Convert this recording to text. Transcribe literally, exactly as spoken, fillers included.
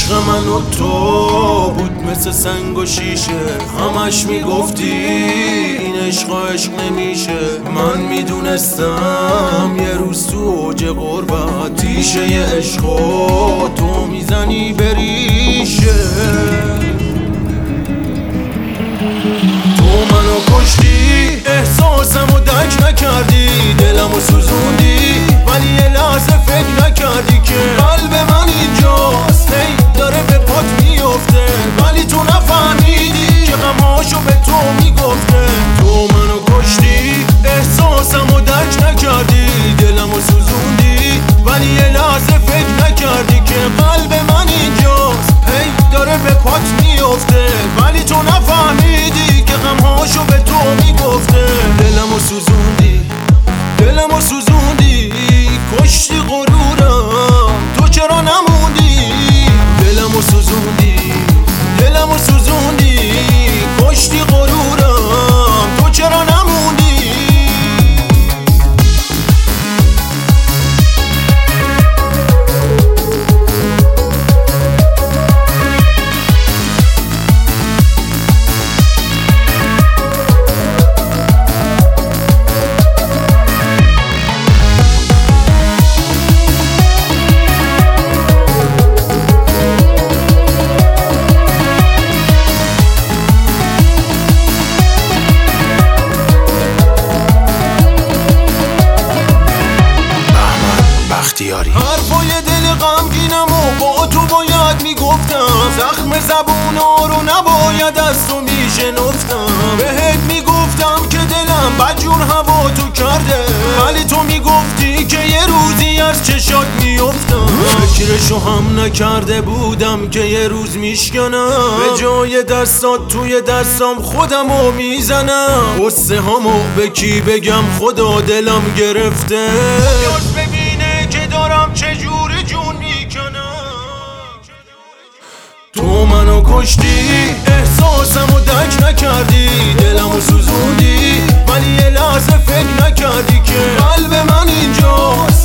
عشق من و تو بود مثل سنگ و شیشه، همش میگفتی این عشق عشق نمیشه. من میدونستم یه روز تو اوج غربت تیشه ی عشق و تو میزنی بریشه. تو منو کشتی، احساسمو درک نکردی، دلمو سوزوندی، ولی یه لحظه فکر نکردی که قلب من اینجاست، هی داره به پات میفته، ولی تو نفهمیدی که غماشو به تو میگفته. تو منو کشتی، احساسمو درک نکردی، دلمو سوزوندی، ولی یه لحظه فکر نکردی که قلب من اینجاست، هی داره به پات میفته، ولی تو نفهمیدی که غمهاشو به تو میگفته. دلمو سوزوندی، دلمو سوزوندی، کشتی غرورم، تو چرا نموندی؟ دلمو سوزوندی، دلمو سوزوندی، کشتی غرورم، تو چرا نموندی؟ حرفای دل غمگینم و با تو باید میگفتم، زخم زبونا رو نباید از تو میشنفتم. بهت میگفتم که دلم بدجور هوا تو کرده، ولی تو میگفتی که یه روزی از چشات میفتم. فکرشو هم نکرده بودم که یه روز میشکنم، به جای دستات توی دستام خودمو میزنم. قصه همو به کی بگم، خدا دلم گرفته، دارم چجوری جون میکنم. تو منو کشتی، احساسمو درک نکردی، دلمو سوزوندی، ولی یه لحظه فکر نکردی که قلب من اینجاست،